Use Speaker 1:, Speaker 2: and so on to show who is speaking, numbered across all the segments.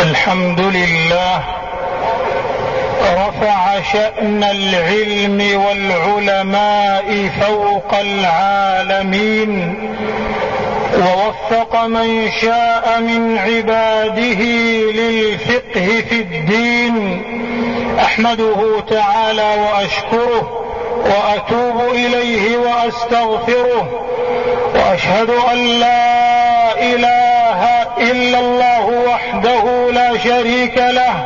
Speaker 1: الحمد لله رفع شأن العلم والعلماء فوق العالمين، ووفق من شاء من عباده للفقه في الدين. أحمده تعالى وأشكره وأتوب إليه وأستغفره، وأشهد أن لا إله إلا الله وحده لا شريك له،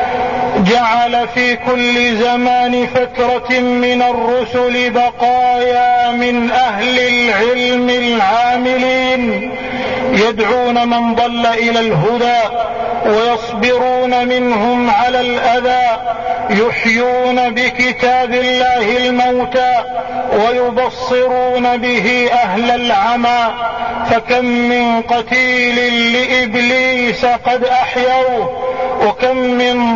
Speaker 1: جعل في كل زمان فترة من الرسل بقايا من أهل العلم العاملين يدعون من ضل إلى الهدى، ويصبرون منهم على الأذى، يحيون بكتاب الله الموتى ويبصرون به أهل العمى. فكم من قتيل لإبليس قد أحيوه، وكم من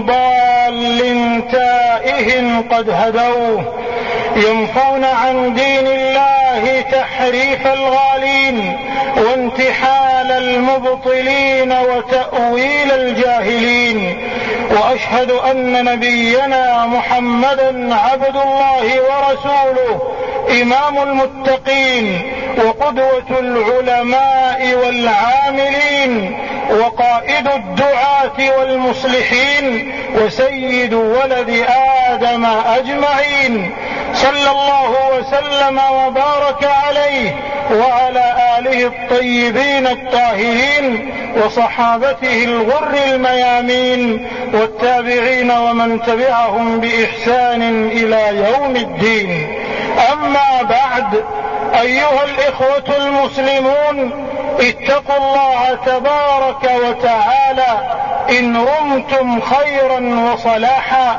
Speaker 1: ضال تائه قد هدوه، ينفون عن دين الله تحريف الغالين وانتحال المبطلين وتأويل الجاهلين. وأشهد أن نبينا محمدا عبد الله ورسوله، إمام المتقين وقدوة العلماء والعاملين، وقائد الدعاة والمصلحين، وسيد ولد آدم أجمعين، صلى الله وسلم وبارك عليه وعلى آله الطيبين الطاهرين وصحابته الغر الميامين، والتابعين ومن تبعهم بإحسان إلى يوم الدين. أما بعد، أيها الإخوة المسلمون، اتقوا الله تبارك وتعالى إن رمتم خيرا وصلاحا،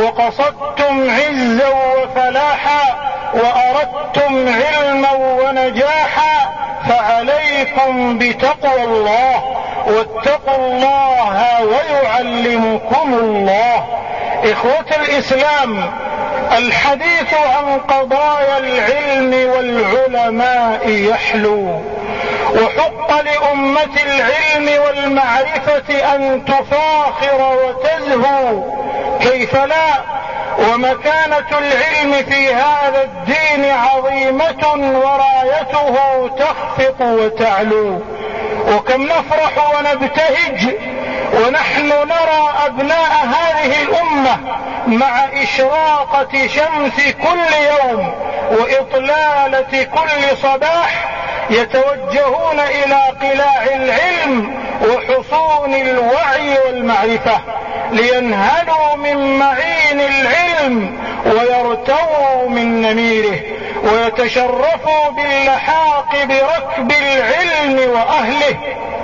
Speaker 1: وقصدتم عزا وفلاحا، وأردتم علما ونجاحا، فعليكم بتقوى الله، واتقوا الله ويعلمكم الله. إخوة الإسلام، الحديث عن قضايا العلم والعلماء يحلو، وحق لأمة العلم والمعرفة أن تفاخر وتزهو، كيف لا؟ ومكانة العلم في هذا الدين عظيمة، ورايته تخفق وتعلو. وكم نفرح ونبتهج ونحن نرى أبناء هذه الأمة مع إشراقة شمس كل يوم وإطلالة كل صباح يتوجهون إلى قلاع العلم وحصون الوعي والمعرفة، لينهلوا من معين العلم ويرتووا من نميره، ويتشرفوا باللحاق بركب العلم وأهله،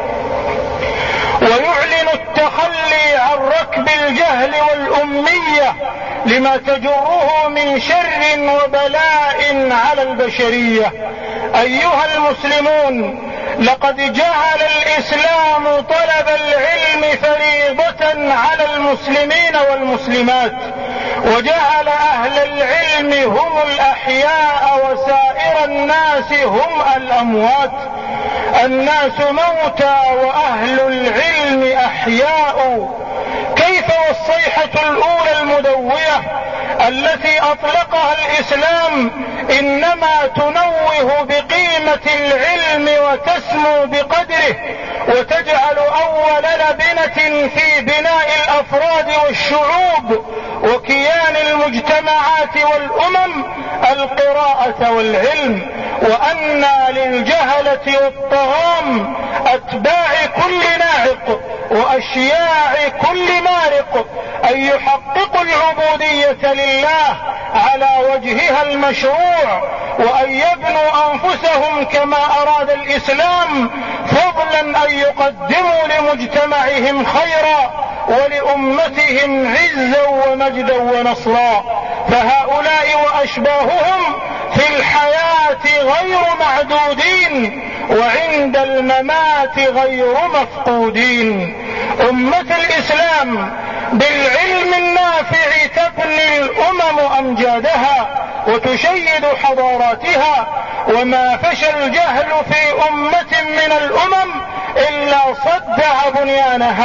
Speaker 1: ويعلن التخلي عن ركب الجهل والأمية لما تجره من شر وبلاء على البشرية. أيها المسلمون، لقد جعل الإسلام طلب العلم فريضة على المسلمين والمسلمات، وجعل أهل العلم هم الأحياء وسائر الناس هم الأموات. الناس موتى وأهل العلم أحياء. كيف والصيحة الأولى المدوية التي أطلقها الإسلام إنما تنوه بقيمة العلم وتسمو بقدره، وتجعل أول لبنة في بناء الأفراد والشعوب وكيان المجتمعات والأمم القراءة والعلم، وأن للجهلة والطغام أتباع كل ناعق وأشياع كل مارق أن يحققوا العبودية لله على وجهها المشروع، وأن يبنوا أنفسهم كما أراد الإسلام، فضلا أن يقدموا لمجتمعهم خيرا ولأمتهم عزا ومجدا ونصرا. فهؤلاء وأشباههم في الحياة غير معدودين، وعند الممات غير مفقودين. أمة الإسلام، بالعلم النافع تبني الأمم أمجادها وتشيد حضاراتها، وما فشى الجهل في أمة من الأمم إلا صدع بنيانها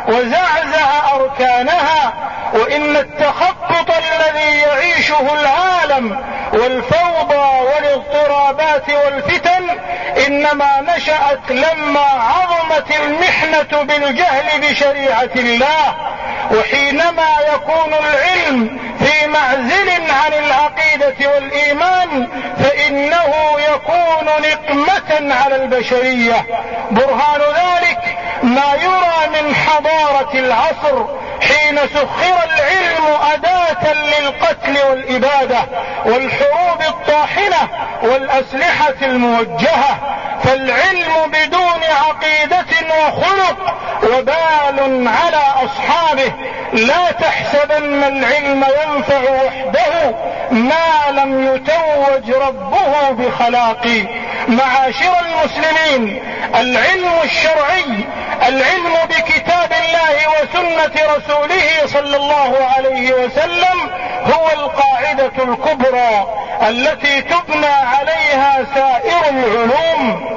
Speaker 1: وزعزع أركانها. وإن التخبط الذي يعيشه العالم والفوضى والاضطرابات والفتن إنما نشأت لما عظمت المحنة بالجهل بشريعة الله. وحينما يكون العلم في معزل عن العقيدة والإيمان فإنه يكون نقمة على البشرية. برهان ذلك ما يرى من حضارة العصر حين سخر العلم أداة للقتل والإبادة والحروب الطاحنة والأسلحة الموجهة. فالعلم بدون عقيدة وخلق وبال على أصحابه. لا تحسبن العلم ينفع وحده ما لم يتوج ربه بخلاق. معاشر المسلمين، العلم الشرعي، العلم بكتاب الله وسنة رسوله صلى الله عليه وسلم هو القاعدة الكبرى التي تبنى عليها سائر العلوم.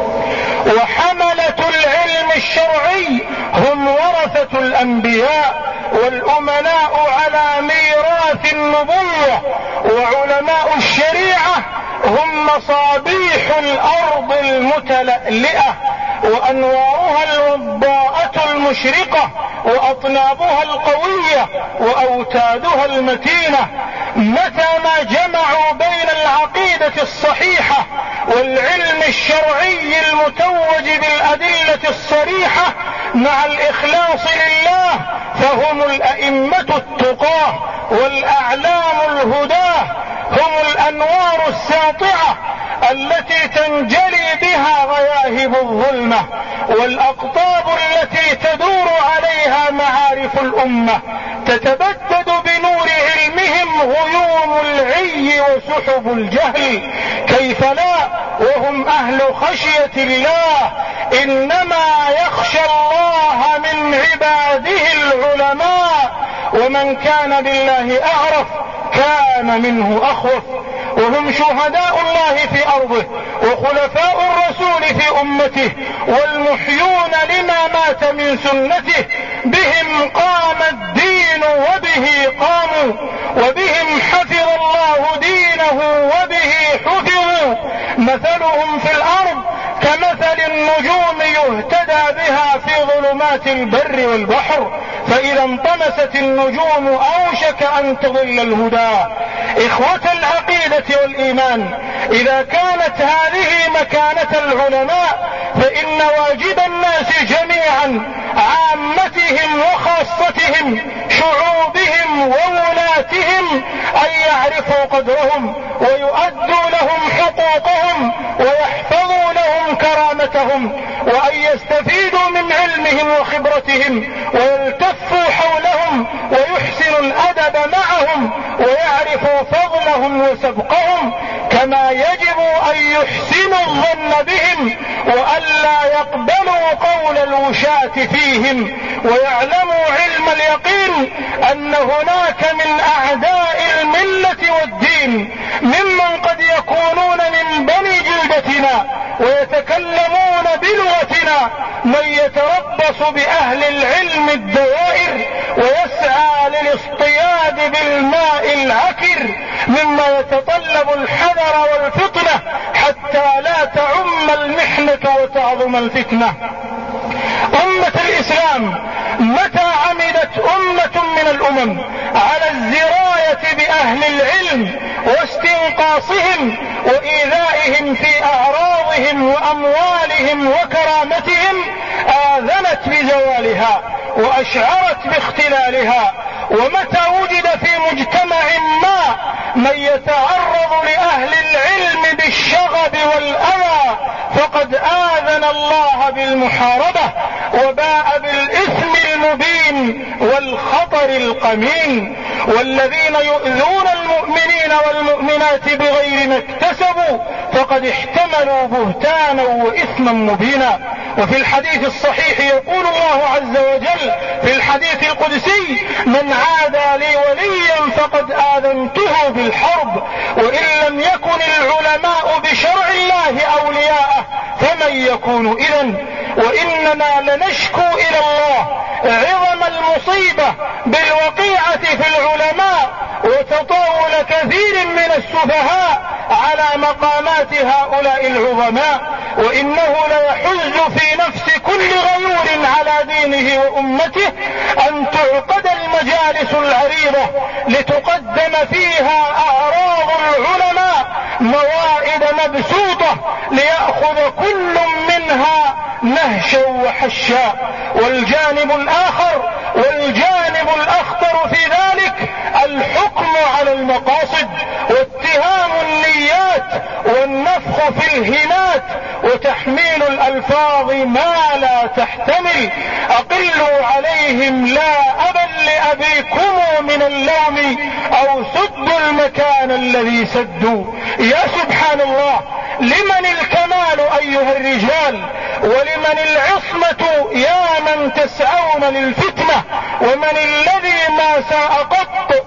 Speaker 1: وحملة العلم الشرعي هم ورثة الأنبياء والأمناء على ميراث النبوة. وعلماء الشريعة هم مصابيح الأرض المتلألئة وأنوارها الوضاءة المشرقة وأطنابها القوية وأوتادها المتينة. متى ما جمعوا بين العقيدة الصحيحة والعلم الشرعي المتوج بالأدلة الصريحة مع الإخلاص لله فهم الأئمة التقاه والأعلام الهداه، هم الأنوار الساطعة التي تنجلي بها غياهب الظلمة والأقطاب التي تدور عليها معارف الأمة. تتبدد بنور علمهم غيوم العي وسحب الجهل. كيف لا وهم أهل خشية الله. إنما يخشى الله من عباده العلماء، ومن كان بالله أعرف كان منه أخوف. وهم شهداء الله في أرضه وخلفاء الرسول في أمته والمحيون لما مات من سنته. بهم قام الدين وبه قاموا، وبهم حفظ الله دينه وبه حفظوا. مثلهم في الأرض كمثل النجوم يهتدى بها في ظلمات البر والبحر، فإذا انطمست النجوم أوشك أن تضل الهدى. إخوة العقيدة والإيمان، إذا كانت هذه مكانة العلماء فإن واجب الناس جميعا، عامتهم وخاصتهم، شعوبهم وولاتهم، أن يعرفوا قدرهم ويؤدوا لهم حقوقهم ويحفظوا لهم كرامتهم، وأن يستفيدوا من علمهم وخبرتهم ويلتفوا حولهم ويحسنوا الأدب معهم ويعرفوا فضلهم وسبقهم، كما يجب أن يحسنوا الظن بهم وألا يقبلوا قول الوشاة فيهم، ويعلموا علم اليقين أن هناك من أعداء الملة والدين ممن قد يكونون من بني جلدتنا ويتكلمون بلغتنا، من يتربص بأهل العلم الدوائر ويسعى للاصطياد بالماء العكر، مما يتطلب الحذر والفطنة حتى لا تعم المحنة وتعظم الفتنة. أمة الإسلام، متى عمدت أمة من الأمم على الزراية بأهل العلم واستنقاصهم وإيذائهم في أعراضهم وأموالهم وكرامتهم، آذنت بزوالها وأشعرت باختلالها. ومتى وجد في مجتمع ما من يتعرض لأهل العلم بالشغب والأذى فقد آذن الله بالمحاربة وباء بالإثم المبين والخطر القمين. والذين يؤذون المؤمنين والمؤمنات بغير ما اكتسبوا فقد احتملوا بهتانا وإثما مبينا. وفي الحديث الصحيح يقول الله عز وجل في الحديث القدسي: من عادى لي وليا فقد آذنته بالحرب. وإن لم يكن العلماء بشرع الله أولياءه فمن يكون إذن. وإننا لنشكو إلى الله عظم المصيبة بالوقيعة في العلماء وتطاول كثير من السفهاء على مقامات هؤلاء العظماء، وإنه ليحز في نفس كل غيور على دينه وأمته أن تعقد المجالس العريضة لتقدم فيها أعراض العلماء موائد مبسوطة ليأخذ كل منها نهشا وحشا. والجانب الآخر والجانب الأخطر في ذلك الحكم على المقاصد واتهام النيات والنفخ في الهنات وتحميل الألفاظ ما لا تحتمل. أقلوا عليهم لا أبا لأبيكم من اللوم أو سدوا المكان الذي سدوا. يا سبحان الله، لمن الكمال أيها الرجال، ولمن العصمة يا من تسعون للفتنة، ومن الذي ما ساء قط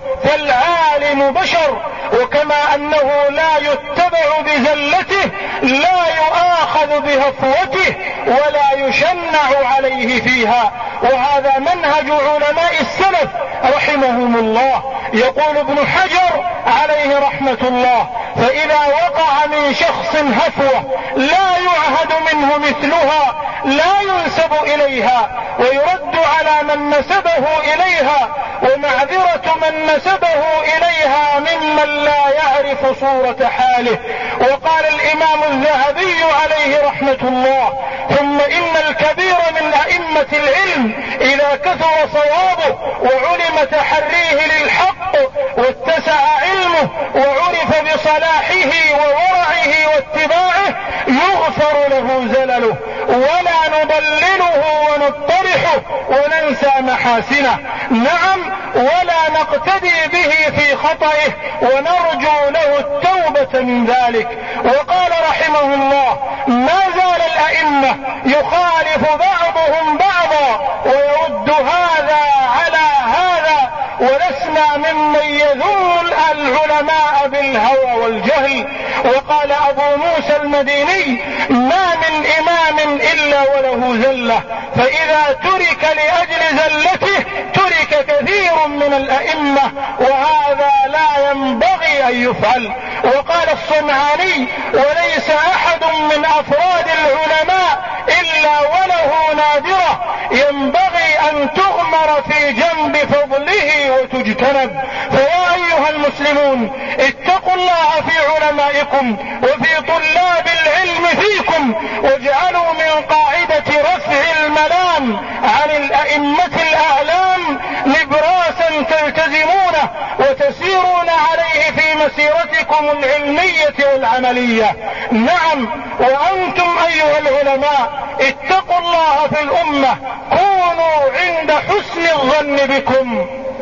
Speaker 1: فالعالم بشر، وكما أنه لا يتبع بزلته لا يؤاخذ بهفوته ولا يشنع عليه فيها. وهذا منهج علماء السلف رحمهم الله. يقول ابن حجر عليه رحمة الله: فإذا وقع من شخص هفوة لا يعهد منه مثلها لا ينسب إليها ويرد على من نسبه إليها، ومعذرة من نسبه إليها ممن لا يعرف صورة حاله. وقال الإمام الذهبي عليه رحمة الله: ثم إن الكبير من أئمة العلم إذا كثر صوابه وعلم تحريه للحق واتسع علمه وعرف بصلاحه وورعه واتباعه يغفر له زلله ولا نضلله ونطرحه وننسى محاسنه. نعم، ولا نقتدي به في خطئه ونرجو له التوبة من ذلك. وقال رحمه الله: ما زال الأئمة يخالف بعضهم بعضا ويرد هذا على هذا، ولسنا ممن يذم العلماء بالهوى والجهل. وقال أبو موسى المديني: ما من إمام إلا وله زلة، فإذا ترك لأجل زلته ترك كثير من الأئمة، وهذا لا ينبغي أن يفعل. وقال الصنعاني: وليس أحد من أفراد العلماء إلا وله نادرة ينبغي أن تغمر في جنب فضله وتجتنب. فيا أيها المسلمون، اتقوا الله في علمائكم وفي طلاب العلم فيكم، واجعلوا من قاعدة رفع الملام عن الأئمة الأعلام نبراسا تلتزمونه وتسيرون عليه في مسيرتكم العلمية والعملية. نعم، وأنتم أيها العلماء اتقوا الله في الأمة، كونوا عند حسن الظن بكم،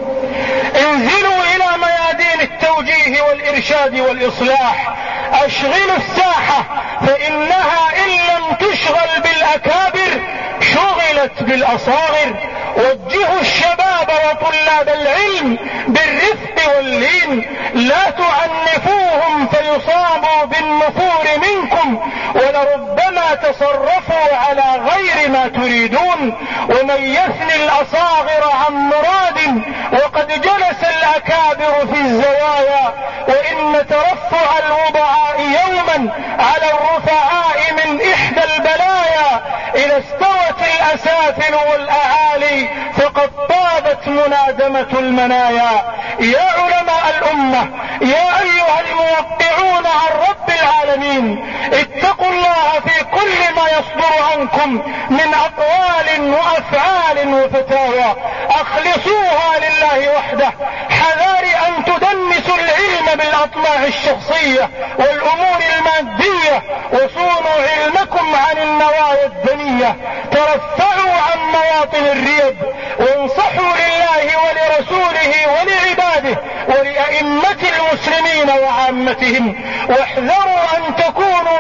Speaker 1: انزلوا إلى ميادين التوجيه والإرشاد والإصلاح، أشغلوا الساحة، فإنها إن لم تشغل بالأكابر شغلت بالأصاغر. وجهوا الشباب وطلاب العلم بالرفق واللين، لا تعنفوهم فيصابوا بالنفور منكم، ولربما تصرفوا على غير ما تريدون. ومن يثني الأصاغر عن مراد وقد جلس الأكابر في الزوايا، وإن ترفع الوضعاء يوما على الرفعاء من إحدى البلايا، إذا استوت الأسافل والأعالي فقد طابت منادمة المنايا. يا علماء الأمة، يا أيها الموقعون عن رب العالمين، اتقوا الله في كل ما يصدر عنكم من أقوال وأفعال وفتاوى، أخلصوها لله وحده، حذار أن تدنسوا العلم بالأطماع الشخصية والأمور المادية، وصونوا علمكم عن النوايا الدنية، ترفعوا عن مواطن الريب، وانصحوا لله ولرسوله ولعباده ولأئمة المسلمين وعامتهم، واحذروا أن تكونوا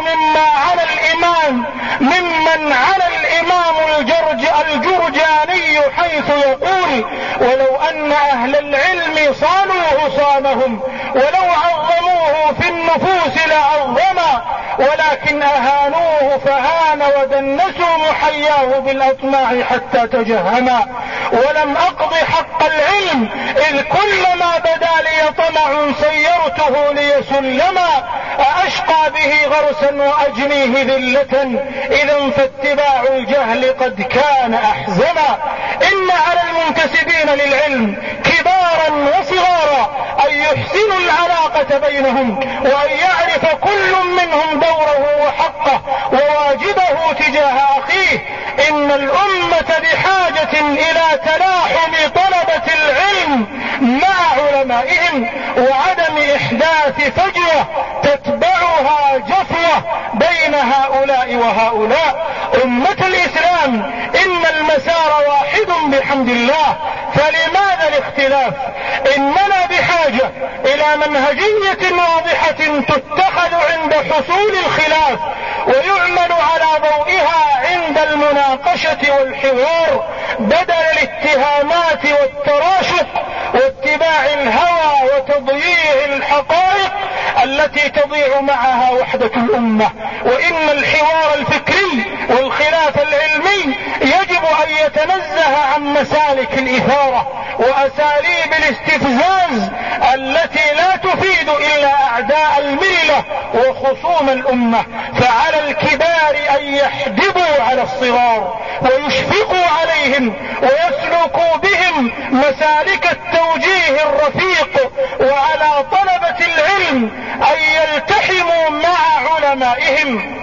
Speaker 1: ممن على الإمام الجرجاني حيث يقول: ولو أن أهل العلم صانوه صانهم، ولو عظموه في النفوس لعظمهم مسلما، ولكن أهانوه فهان ودنسوا محياه بالأطماع حتى تجهما. ولم أقض حق العلم إذ كلما بدا لي طمع صيرته ليسلما، أأشقى به غرسا وأجنيه ذلة، إذا فاتباع الجهل قد كان أحزما. إن على المنتسبين للعلم كبارا وصغارا أن يحسنوا العلاقة بينهم، وأن يعرف كل منهم دوره وحقه وواجبه تجاه أخيه. إن الأمة بحاجة إلى تلاحم طلبة العلم مع علمائهم، وعدم إحداث فجوة تتبعها جفوة بين هؤلاء وهؤلاء. أمة الإسلام، إن المسار واحد بحمد الله، فلماذا الاختلاف؟ إننا بحاجة إلى منهجية واضحة تتخذ عند حصول الخلاف، ويعمل على ضوئها عند المناقشة والحوار، بدل الاتهامات والتراشق واتباع الهوى وتضييع الحقائق التي تضيع معها وحدة الأمة. وإن الحوار الفكري والخلاف العلمي يجب أن يتنزه عن مسالك الإثارة وأساليب الاستفزاز التي لا تفيد إلا أعداء الملة وخصوم الأمة. فعلى الكبار أن يحدبوا على الصغار ويشفقوا عليهم ويسلكوا بهم مسالك التوجيه الرفيق، وعلى طلبة العلم أن يلتحموا مع علمائهم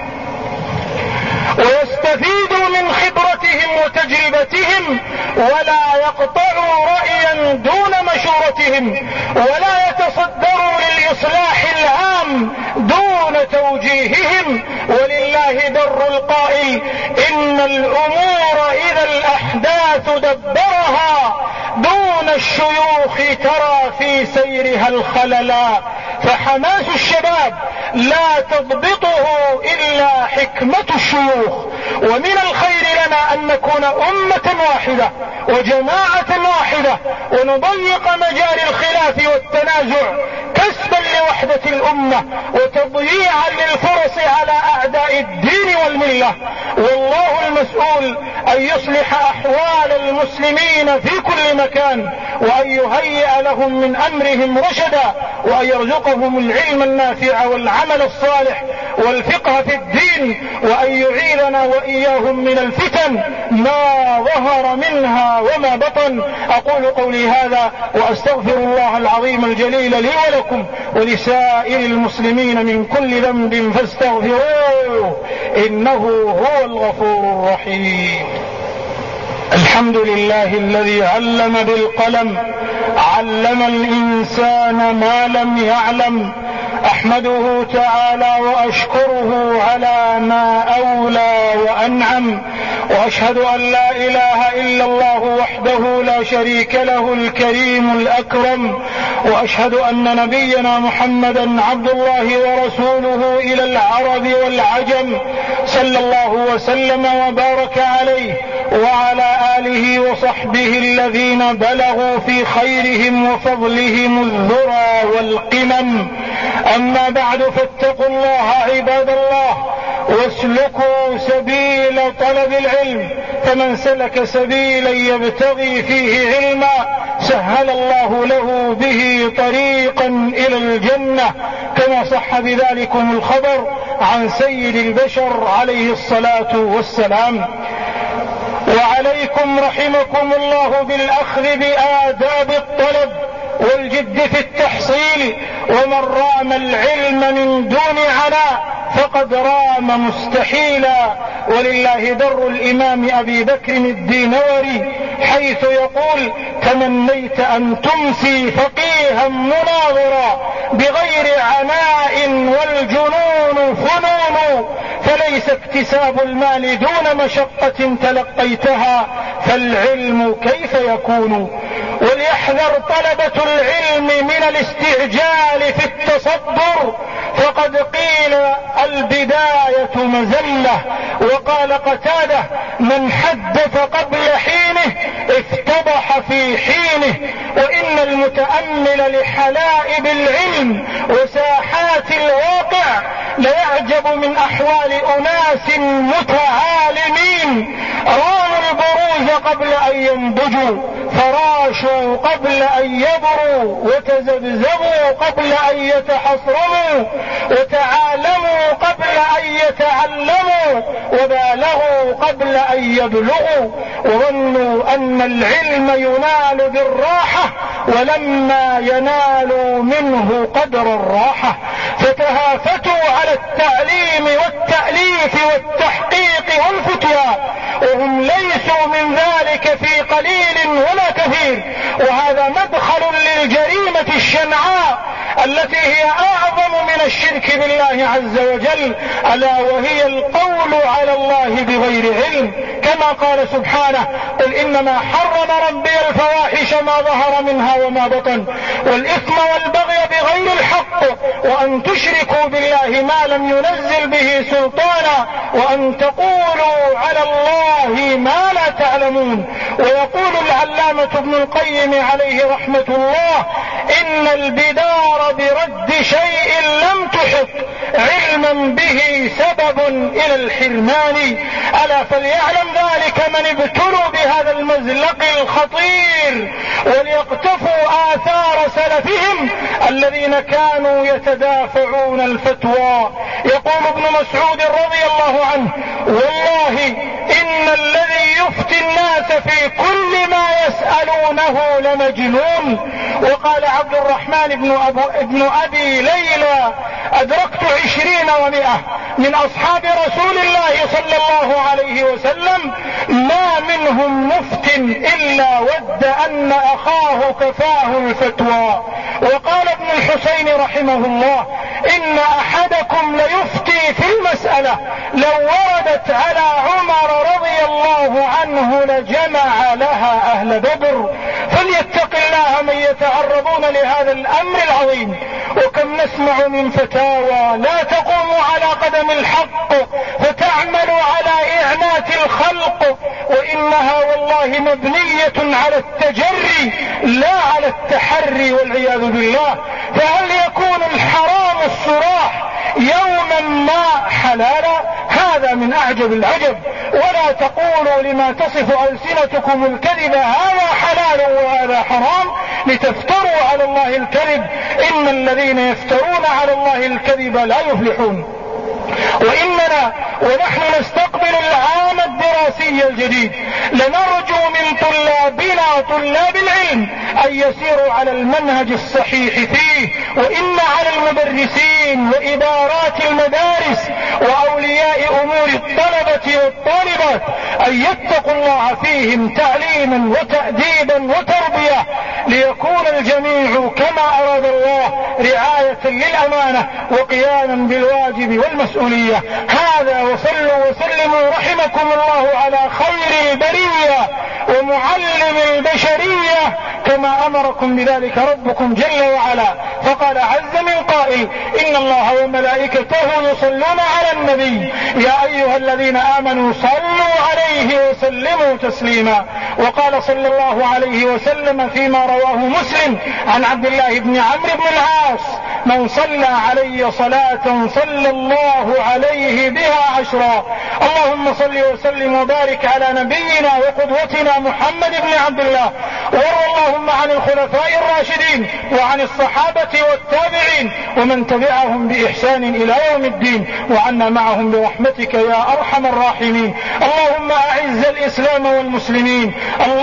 Speaker 1: ويستفيدوا من خبرتهم وتجربتهم، ولا يقطعوا رأيا دون مشورتهم، ولا يتصدروا للإصلاح العام دون توجيههم. ولله در القائل: إن الأمور إذا الأحداث دبرها دون الشيوخ ترى في سيرها الخللا. فحماس الشباب لا تضبطه إلا حكمة الشيوخ. ومن الخير لنا أن نكون أمة واحدة وجماعة واحدة، ونضيق مجال الخلاف والتنازع كسبا لوحدة الأمة وتضييعا للفرص على أعداء الدين والملة. والله المسؤول أن يصلح أحوال المسلمين في كل مكان، وأن يهيئ لهم من أمرهم رشدا، وأن يرزقهم العلم النافع والعمل الصالح والفقه في الدين، وأن يعيذنا وإياهم من الفتن ما ظهر منها وما بطن. أقول قولي هذا وأستغفر الله العظيم الجليل لي ولكم ولسائر المسلمين من كل ذنب فاستغفروه إنه هو الغفور الرحيم. الحمد لله الذي علم بالقلم، علم الإنسان ما لم يعلم. أحمده تعالى وأشكره على ما أولى وأنعم، وأشهد أن لا إله إلا الله وحده لا شريك له الكريم الأكرم، وأشهد أن نبينا محمدا عبد الله ورسوله إلى العرب والعجم، صلى الله وسلم وبارك عليه وعلى آله وصحبه الذين بلغوا في خيرهم وفضلهم الذرى والقمم. أما بعد، فاتقوا الله عباد الله، واسلكوا سبيل طلب العلم، فمن سلك سبيلا يبتغي فيه علما سهل الله له به طريقا إلى الجنة، كما صح بذلكم الخبر عن سيد البشر عليه الصلاة والسلام. وعليكم رحمكم الله بالأخذ بآداب الطلب والجد في التحصيل، ومن رام العلم من دون عناء فقد رام مستحيلا. ولله در الإمام أبي بكر الدينوري حيث يقول: تمنيت أن تمسي فقيها مناظرا بغير عناء والجنون فنون، فليس اكتساب المال دون مشقة تلقيتها، فالعلم كيف يكون؟ وليحذر طلبة العلم من الاستعجال في التصدر، فقد قيل البداية مزلة. وقال قتادة: من حدث قبل حينه افتضح في حينه. وإن المتأمل لحلائب العلم وساحات الواقع ليعلم أحوال أناس متعالمين راموا البروز قبل أن ينضجوا، فراشوا قبل أن يبروا، وتذبذبوا قبل أن يتحصرموا، وتعالموا قبل أن يتعلموا، وبالغوا قبل أن يبلغوا، وظنوا أن العلم ينال بالراحة ولما ينالوا منه قدر الراحة، فتهافتوا على التعليم والتأليف والتحقيق والفتوى، وهم ليسوا من ذلك في قليل ولا كثير. وهذا مدخل للجريمة الشنعاء التي هي أعظم من الشرك بالله عز وجل، ألا وهي القول على الله بغير علم، كما قال سبحانه: قل إنما حرم ربي الفواحش ما ظهر منها وما بطن والإثم والبغي بغير الحق وأن تشركوا بالله ما لم ينزل به سلطانا وأن تقولوا على الله ما لا تعلمون. ويقول العلامة ابن القيم عليه رحمة الله: إن البدار برد شيء لم تحط علما به سبب إلى الحرمان، ألا فليعلم ذلك من ابتلوا بهذا المزلق الخطير، وليقتفوا آثار سلفهم الذين كانوا يتدافعون الفتوى. يقول ابن مسعود رضي الله عنه: والله إن الذي يفتي الناس في كل ما يسألونه لمجنون. وقال عبد الرحمن ابن أبي ليلى: أدركت 20 و100 من أصحاب رسول الله صلى الله عليه وسلم ما منهم مفت إلا ود أن أخاه كفاه الفتوى. وقال ابن الحسين رحمه الله: إن أحدكم ليفتي في المسألة لو وردت على عمر رضي الله عنه لجمع لها أهل بدر. فليتق الله من يتعرضون لهذا الأمر العظيم. وكم نسمع من فتاوى لا تقوم على قدم الحق فتعمل على إعنات الخلق، وإنها والله مبنية على التجري لا على التحري والعياذ بالله. فهل يكون الحرام الصراح يوما ما حلالا؟ هذا من أعجب العجب. ولا تقولوا لما تصف ألسنتكم الكذب هذا حلال وهذا حرام لتفتروا على الله الكذب، إن الذين يفترون على الله الكذب لا يفلحون. وإننا ونحن نستقبل العام الدراسي الجديد لنرجو من طلابنا طلاب العلم أن يسيروا على المنهج الصحيح فيه، وإن على المدرسين وإدارات المدارس وأولياء أمور الطلبة والطالبات أن يتقوا الله فيهم تعليما وتأديبا وتربية، ليكون الجميع كما أراد الله رعاية للأمانة وقياما بالواجب والمسؤولية. هذا، وصلوا وسلموا رحمكم الله على خير البرية ومعلم البشرية كما أمركم بذلك ربكم جل وعلا. فقال عز من قائل: إن الله وملائكته يصلون على النبي يا أيها الذين آمنوا صلوا عليه وسلموا تسليما. وقال صلى الله عليه وسلم فيما رواه مسلم عن عبد الله بن عمرو بن العاص: من صلى علي صلاة صلى الله عليه بها 10. اللهم صل وسلم وبارك على نبينا وقدوتنا محمد بن عبد الله. وارض اللهم عن الخلفاء الراشدين وعن الصحابة والتابعين ومن تبعهم بإحسان إلى يوم الدين، وعنا معهم برحمتك يا أرحم الراحمين. اللهم أعز الإسلام والمسلمين،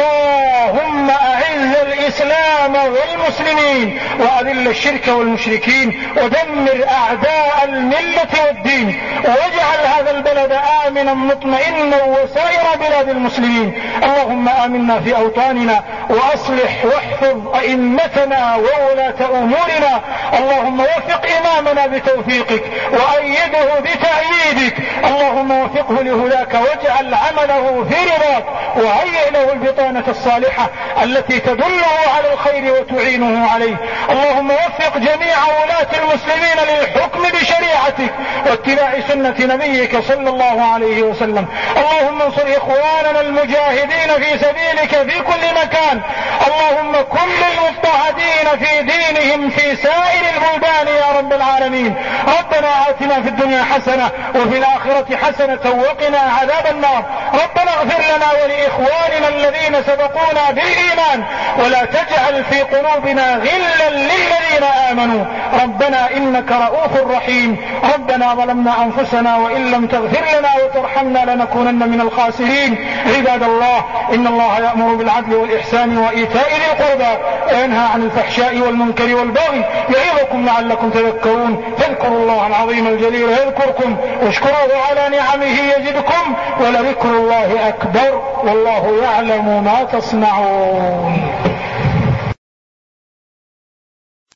Speaker 1: اللهم أعز الإسلام والمسلمين، وأذل الشرك والمشركين، ودمر أعداء الملة والدين، واجعل هذا البلد آمنا مطمئنا وسائر بلاد المسلمين. اللهم آمنا في أوطاننا وأصلح واحفظ أئمتنا وولاة أمورنا. اللهم وفق إمامنا بتوفيقك وأيده بتأييدك. اللهم وفقه لهداك واجعل عمله في رضاك، وهيئ له البطانة الصالحة التي تدله على الخير وتعينه عليه. اللهم وفق جميع ولاة المسلمين للحكم بشريعتك واتباع سنة نبيك صلى الله عليه وسلم. اللهم انصر إخواننا المجاهدين في سبيلك في كل مكان، اللهم كن للمضطهدين في دينهم في سائر البلدان يا رب العالمين. ربنا آتنا في الدنيا حسنة وفي الآخرة حسنة وقنا عذاب النار. ربنا اغفر لنا ولإخواننا الذين سبقونا بالإيمان ولا تجعل في قلوبنا غلا للذين آمنوا ربنا إنك رؤوف رحيم. ربنا ظلمنا أنفسنا وإن لم تغفر لنا وترحمنا لنكونن من الخاسرين. عباد الله إن الله يأمر بالعدل والإحسان وإيتاء ذي القربى وينهى عن الفحشاء والمنكر والبغي يعظكم لعلكم تذكرون. فاذكروا الله العظيم الجليل يذكركم واشكروه على نعمه يزدكم ولذكر الله أكبر والله يعلم ما تصنعون.